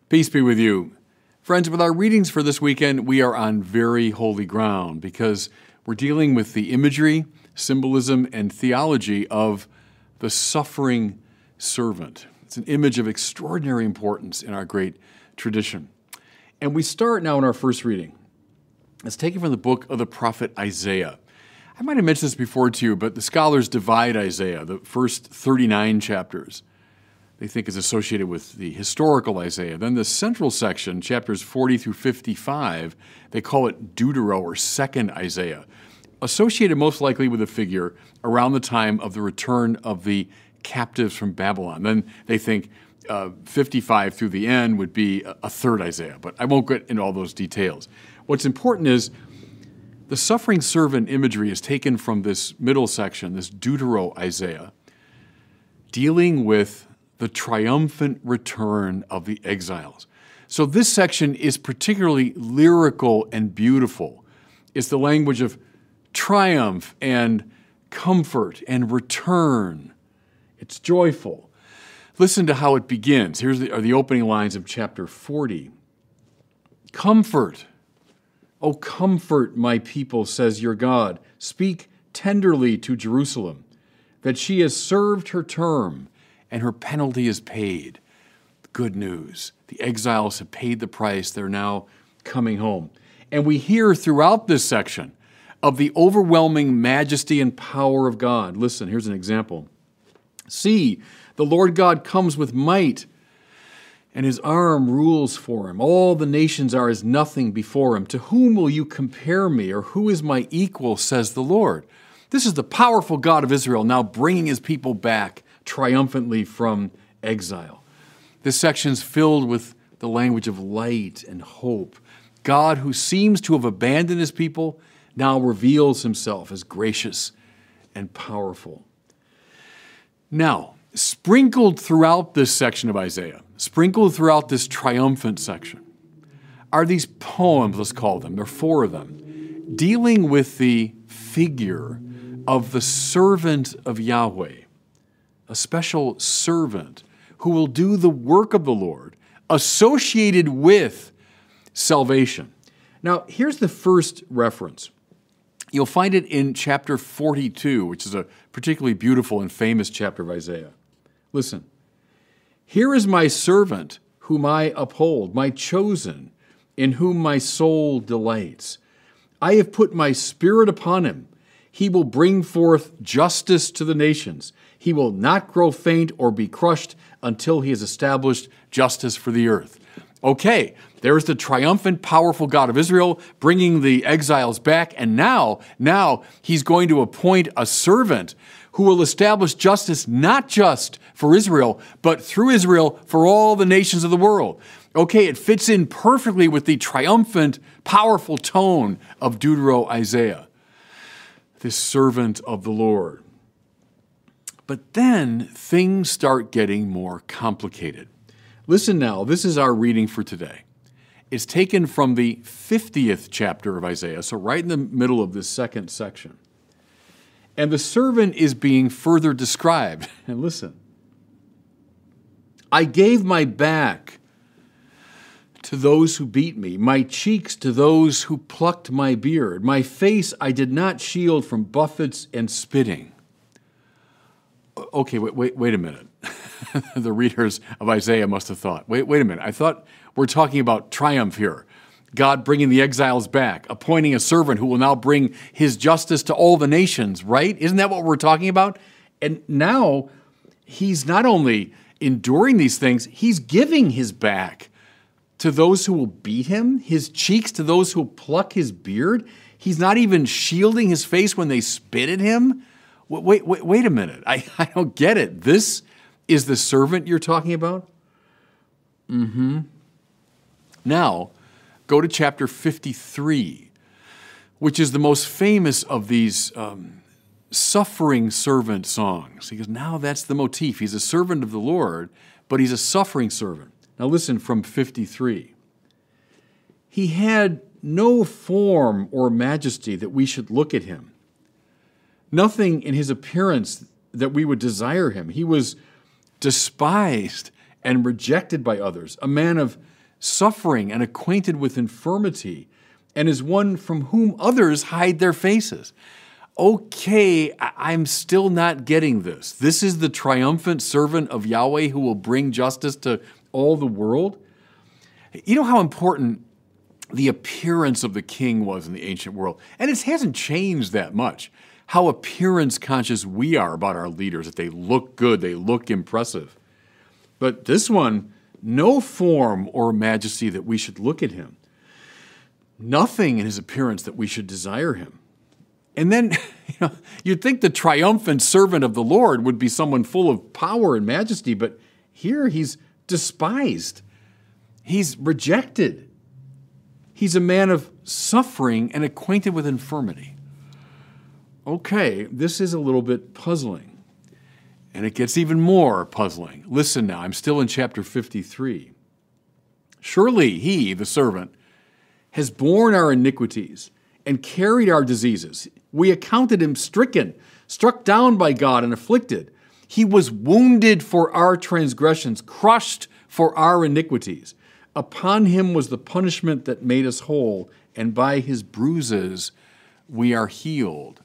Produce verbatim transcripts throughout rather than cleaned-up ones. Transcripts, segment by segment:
Peace be with you. Friends, with our readings for this weekend, we are on very holy ground because we're dealing with the imagery, symbolism, and theology of the suffering servant. It's an image of extraordinary importance in our great tradition. And we start now in our first reading. It's taken from the book of the prophet Isaiah. I might have mentioned this before to you, but the scholars divide Isaiah, the first thirty-nine chapters. They think is associated with the historical Isaiah. Then the central section, chapters forty through fifty-five, they call it Deutero, or second Isaiah, associated most likely with a figure around the time of the return of the captives from Babylon. Then they think uh, fifty-five through the end would be a, a third Isaiah, but I won't get into all those details. What's important is the suffering servant imagery is taken from this middle section, this Deutero Isaiah, dealing with the triumphant return of the exiles. So this section is particularly lyrical and beautiful. It's the language of triumph and comfort and return. It's joyful. Listen to how it begins. Here are the opening lines of chapter forty. Comfort, O comfort my people, says your God. Speak tenderly to Jerusalem, that she has served her term, and her penalty is paid. Good news. The exiles have paid the price. They're now coming home. And we hear throughout this section of the overwhelming majesty and power of God. Listen, here's an example. See, the Lord God comes with might, and his arm rules for him. All the nations are as nothing before him. To whom will you compare me, or who is my equal, says the Lord. This is the powerful God of Israel now bringing his people back triumphantly from exile. This section's filled with the language of light and hope. God, who seems to have abandoned his people, now reveals himself as gracious and powerful. Now, sprinkled throughout this section of Isaiah, sprinkled throughout this triumphant section, are these poems, let's call them, there are four of them, dealing with the figure of the servant of Yahweh, a special servant who will do the work of the Lord associated with salvation. Now, here's the first reference. You'll find it in chapter forty-two, which is a particularly beautiful and famous chapter of Isaiah. Listen. Here is my servant whom I uphold, my chosen, in whom my soul delights. I have put my spirit upon him. He will bring forth justice to the nations. He will not grow faint or be crushed until he has established justice for the earth. Okay, there's the triumphant, powerful God of Israel bringing the exiles back, and now, now he's going to appoint a servant who will establish justice not just for Israel, but through Israel for all the nations of the world. Okay, it fits in perfectly with the triumphant, powerful tone of Deutero Isaiah, this servant of the Lord. But then things start getting more complicated. Listen now, this is our reading for today. It's taken from the fiftieth chapter of Isaiah, so right in the middle of this second section. And the servant is being further described. And listen. I gave my back to those who beat me, my cheeks to those who plucked my beard. My face I did not shield from buffets and spitting. Okay, wait, wait, wait a minute. The readers of Isaiah must have thought, wait, wait a minute. I thought we're talking about triumph here. God bringing the exiles back, appointing a servant who will now bring his justice to all the nations, right? Isn't that what we're talking about? And now he's not only enduring these things, he's giving his back to those who will beat him, his cheeks to those who will pluck his beard. He's not even shielding his face when they spit at him. Wait, wait, wait a minute. I, I don't get it. This is the servant you're talking about? Mm-hmm. Now, go to chapter fifty-three, which is the most famous of these um, suffering servant songs. He goes, now that's the motif. He's a servant of the Lord, but he's a suffering servant. Now listen from fifty-three. He had no form or majesty that we should look at him. Nothing in his appearance that we would desire him. He was despised and rejected by others, a man of suffering and acquainted with infirmity, and is one from whom others hide their faces. Okay, I'm still not getting this. This is the triumphant servant of Yahweh who will bring justice to all the world. You know how important the appearance of the king was in the ancient world, and it hasn't changed that much. How appearance conscious we are about our leaders, that they look good, they look impressive. But this one, no form or majesty that we should look at him. Nothing in his appearance that we should desire him. And then, you know, you'd think the triumphant servant of the Lord would be someone full of power and majesty, but here he's despised. He's rejected. He's a man of suffering and acquainted with infirmity. Okay, this is a little bit puzzling. And it gets even more puzzling. Listen now, I'm still in chapter fifty-three. Surely he, the servant, has borne our iniquities and carried our diseases. We accounted him stricken, struck down by God and afflicted. He was wounded for our transgressions, crushed for our iniquities. Upon him was the punishment that made us whole, and by his bruises we are healed.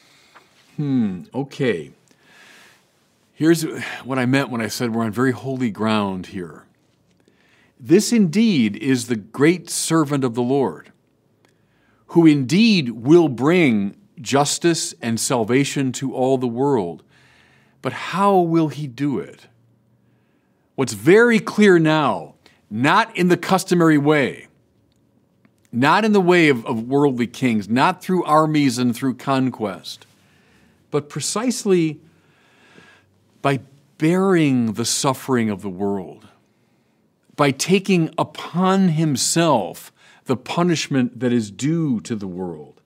Hmm, okay. Here's what I meant when I said we're on very holy ground here. This indeed is the great servant of the Lord, who indeed will bring justice and salvation to all the world. But how will he do it? What's very clear now, not in the customary way, not in the way of, of worldly kings, not through armies and through conquest, but precisely by bearing the suffering of the world, by taking upon himself the punishment that is due to the world.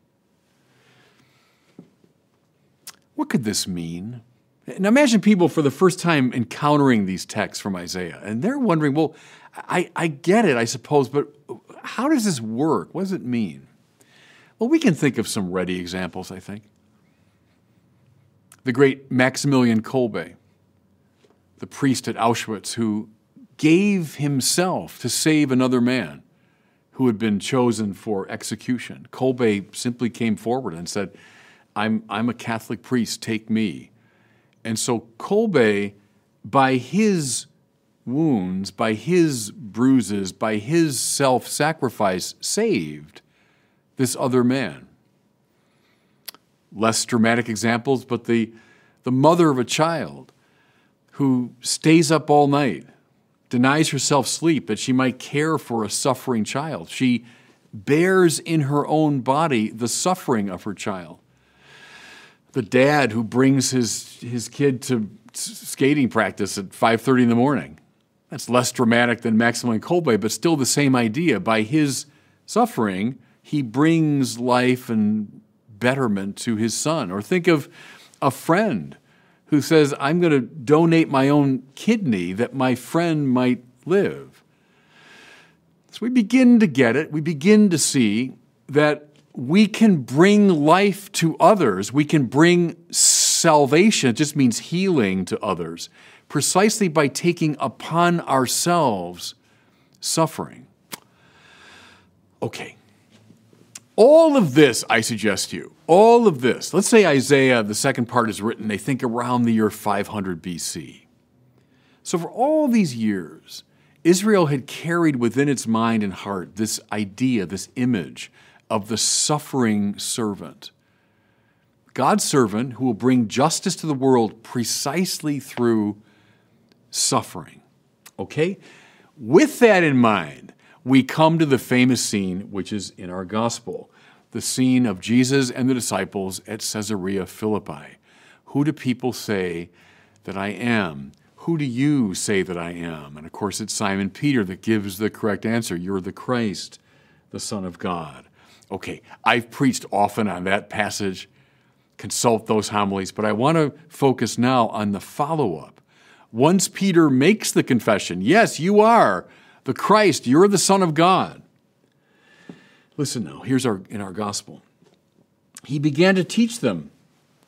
What could this mean? Now imagine people for the first time encountering these texts from Isaiah, and they're wondering, well, I, I get it, I suppose, but how does this work? What does it mean? Well, we can think of some ready examples, I think. The great Maximilian Kolbe, the priest at Auschwitz who gave himself to save another man who had been chosen for execution. Kolbe simply came forward and said, I'm, I'm a Catholic priest, take me. And so Kolbe, by his wounds, by his bruises, by his self-sacrifice, saved this other man. Less dramatic examples, but the, the mother of a child who stays up all night, denies herself sleep that she might care for a suffering child. She bears in her own body the suffering of her child. The dad who brings his, his kid to skating practice at five thirty in the morning. That's less dramatic than Maximilian Kolbe, but still the same idea. By his suffering, he brings life and betterment to his son. Or think of a friend who says, I'm going to donate my own kidney that my friend might live. So we begin to get it. We begin to see that we can bring life to others. We can bring salvation, it just means healing to others, precisely by taking upon ourselves suffering. Okay. All of this, I suggest to you, all of this, let's say Isaiah, the second part is written, they think around the year five hundred B C. So for all these years, Israel had carried within its mind and heart this idea, this image of the suffering servant. God's servant who will bring justice to the world precisely through suffering. Okay? With that in mind, we come to the famous scene which is in our gospel, the scene of Jesus and the disciples at Caesarea Philippi. Who do people say that I am? Who do you say that I am? And of course, it's Simon Peter that gives the correct answer. You're the Christ, the Son of God. Okay, I've preached often on that passage. Consult those homilies, but I want to focus now on the follow-up. Once Peter makes the confession, yes, you are the Christ, you're the Son of God. Listen now, here's our in our gospel. He began to teach them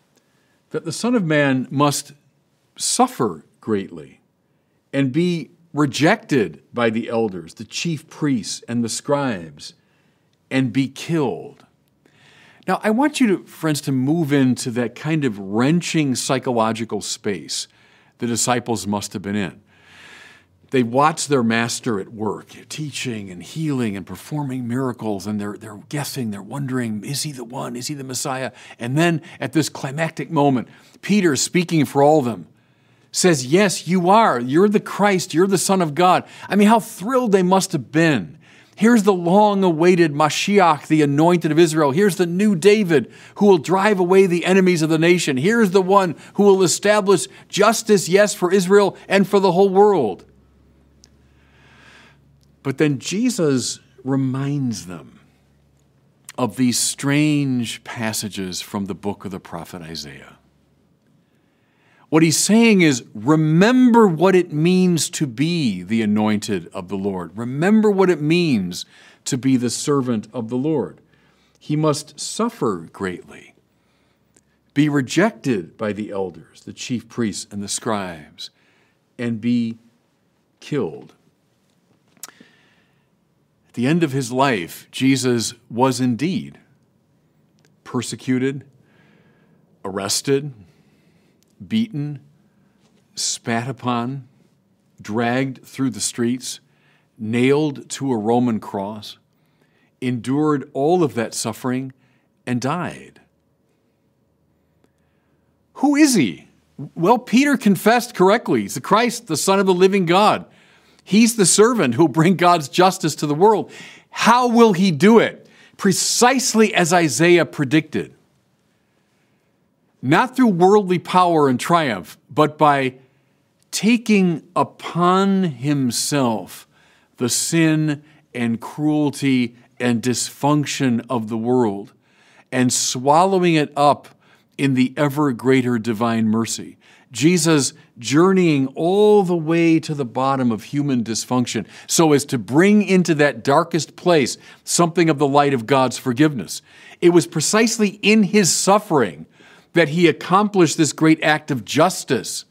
that the Son of Man must suffer greatly and be rejected by the elders, the chief priests, and the scribes, and be killed. Now, I want you to, friends, to move into that kind of wrenching psychological space the disciples must have been in. They watched their master at work, teaching and healing and performing miracles, and they're, they're guessing, they're wondering, is he the one? Is he the Messiah? And then at this climactic moment, Peter, speaking for all of them, says, yes, you are. You're the Christ. You're the Son of God. I mean, how thrilled they must have been. Here's the long-awaited Mashiach, the anointed of Israel. Here's the new David who will drive away the enemies of the nation. Here's the one who will establish justice, yes, for Israel and for the whole world. But then Jesus reminds them of these strange passages from the book of the prophet Isaiah. What he's saying is, remember what it means to be the anointed of the Lord. Remember what it means to be the servant of the Lord. He must suffer greatly, be rejected by the elders, the chief priests, and the scribes, and be killed. At the end of his life, Jesus was indeed persecuted, arrested, beaten, spat upon, dragged through the streets, nailed to a Roman cross, endured all of that suffering, and died. Who is he? Well, Peter confessed correctly. He's the Christ, the Son of the living God. He's the servant who'll bring God's justice to the world. How will he do it? Precisely as Isaiah predicted. Not through worldly power and triumph, but by taking upon himself the sin and cruelty and dysfunction of the world and swallowing it up in the ever greater divine mercy. Jesus journeying all the way to the bottom of human dysfunction so as to bring into that darkest place something of the light of God's forgiveness. It was precisely in his suffering that he accomplished this great act of justice.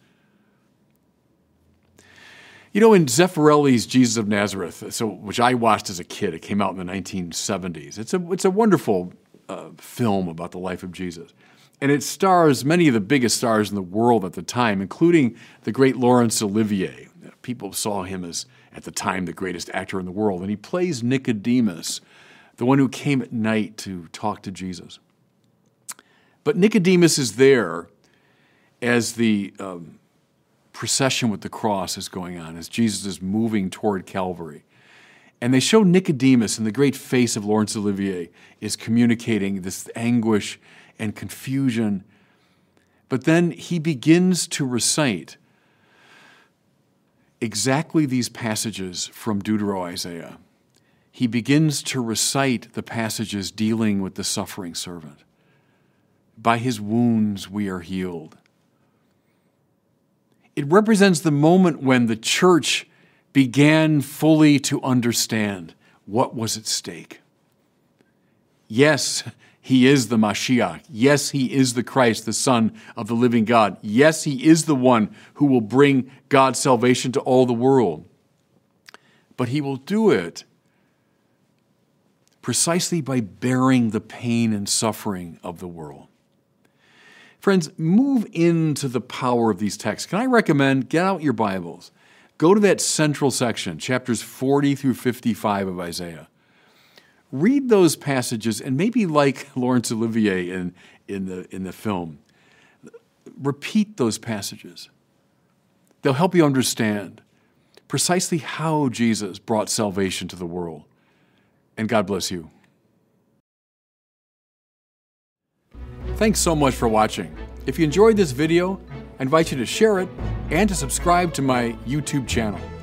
You know, in Zeffirelli's Jesus of Nazareth, so which I watched as a kid, it came out in the nineteen seventies. It's a it's a wonderful uh, film about the life of Jesus, and it stars many of the biggest stars in the world at the time, including the great Laurence Olivier. People saw him as at the time the greatest actor in the world, and he plays Nicodemus, the one who came at night to talk to Jesus. But Nicodemus is there as the um, procession with the cross is going on, as Jesus is moving toward Calvary. And they show Nicodemus, and the great face of Laurence Olivier is communicating this anguish and confusion. But then he begins to recite exactly these passages from Deutero-Isaiah. He begins to recite the passages dealing with the suffering servant. By his wounds we are healed. It represents the moment when the church began fully to understand what was at stake. Yes, he is the Mashiach. Yes, he is the Christ, the Son of the living God. Yes, he is the one who will bring God's salvation to all the world. But he will do it precisely by bearing the pain and suffering of the world. Friends, move into the power of these texts. Can I recommend, get out your Bibles. Go to that central section, chapters forty through fifty-five of Isaiah. Read those passages, and maybe like Laurence Olivier in, in, the, in the film, repeat those passages. They'll help you understand precisely how Jesus brought salvation to the world. And God bless you. Thanks so much for watching. If you enjoyed this video, I invite you to share it and to subscribe to my YouTube channel.